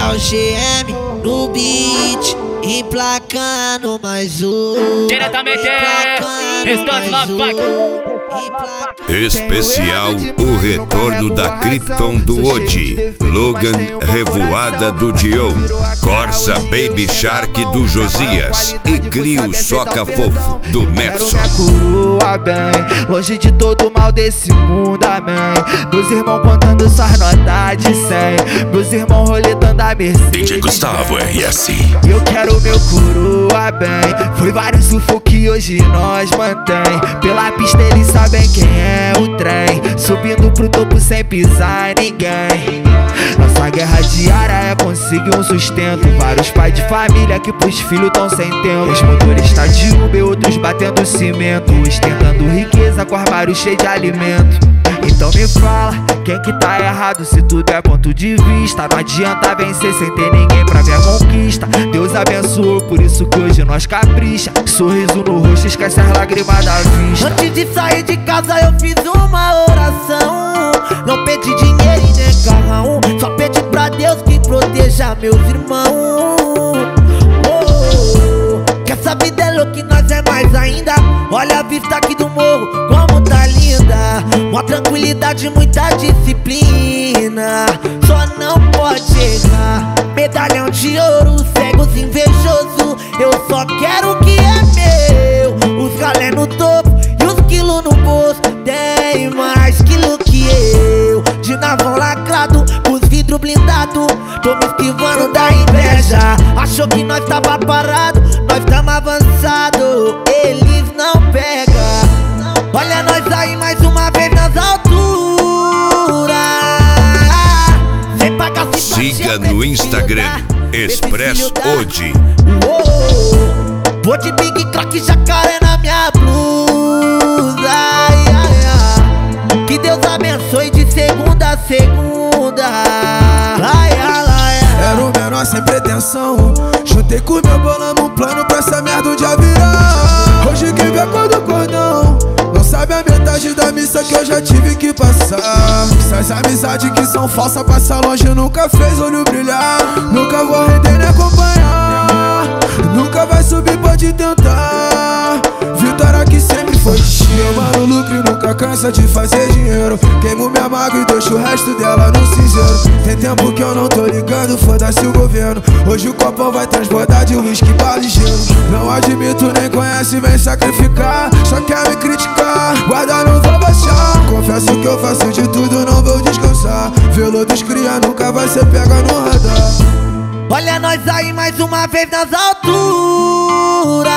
Tá o GM no beat, emplacando mais um. Diretamente, Restante Love. Especial o retorno da Krypton do Odi, Logan Revoada do Dion, Corsa Baby Shark do Josias e Crio Soca Fofo do Merson. Coroa bem, longe de todo mal desse mundo, amém. Meus irmãos contando suas notas de 100, meus irmãos roletando a Mercedes. DJ Gustavo RS. Eu quero meu coroa bem, foi vários UFO que hoje nós mantém. Pela pista eles sabem quem é o trem, subindo pro topo sem pisar em ninguém. Nossa guerra diária é conseguir um sustento. Vários pais de família que pros filhos tão sem tempo. Os motoristas de Uber, outros batendo cimento, ostentando riqueza com armário cheio de alimento. Então me fala, quem que tá errado se tudo é ponto de vista? Não adianta vencer sem ter ninguém pra ver a conquista. Deus abençoou, por isso que hoje nós capricha. Sorriso no rosto, esquece as lágrimas da vista. Antes de sair de casa eu fiz uma oração. Não pedi dinheiro e nem carrão, só pedi pra Deus que proteja meus irmãos. Que essa vida é louca e nós é mais ainda. Olha a vista aqui do morro, como tá linda. Uma tranquilidade, muita disciplina. Só não pode errar. Medalhão de ouro, cegos invejoso. Eu só quero o que é meu. Os galé no topo e os quilos no bolso. Tem mais quilo que eu. De navão lacrado, os vidros blindados. Tô me esquivando da inveja. Achou que nós tava parado, nós tamo avançado. Eles não pegam. Olha nós aí mais uma vez nas alturas. Sem pagar siga no Instagram, Express Odi. Vou de Big Crack Jacaré na minha blusa. Que Deus abençoe de segunda a segunda. Era o menor sem pretensão, juntei com meu bolão um plano pra essa merda um dia virar. Hoje quem vê a cor do cordão não sabe a metade da missa que eu já tive que passar. Essas amizades que são falsas, passar longe nunca fez olho brilhar. Nunca vou render nem acompanhar, nunca vai subir, pode tentar. Vitória que sempre foi destino. Meu mano lucro e nunca cansa de fazer dinheiro. Queimo minha mágoa e deixo o resto dela no cinzeiro. Tem tempo que eu não tô ligando, foda-se o governo. Hoje o copão vai transbordar de uísque, bala e gelo. Não admito, nem conhece, vem sacrificar. Só quer me criticar, guarda não vou baixar. Confesso que eu faço de tudo, não vou descansar. Velo dos cria nunca vai ser pega no radar. Olha nós aí mais uma vez nas alturas.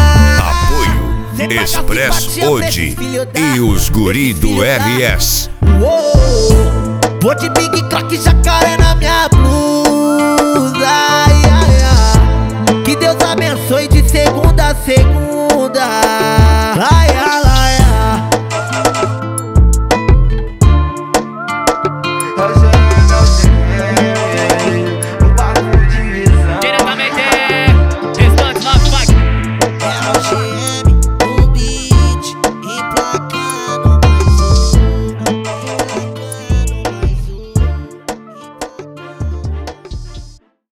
Express Odi e os guri do RS. Vou de Big Crack Jacaré na minha blusa.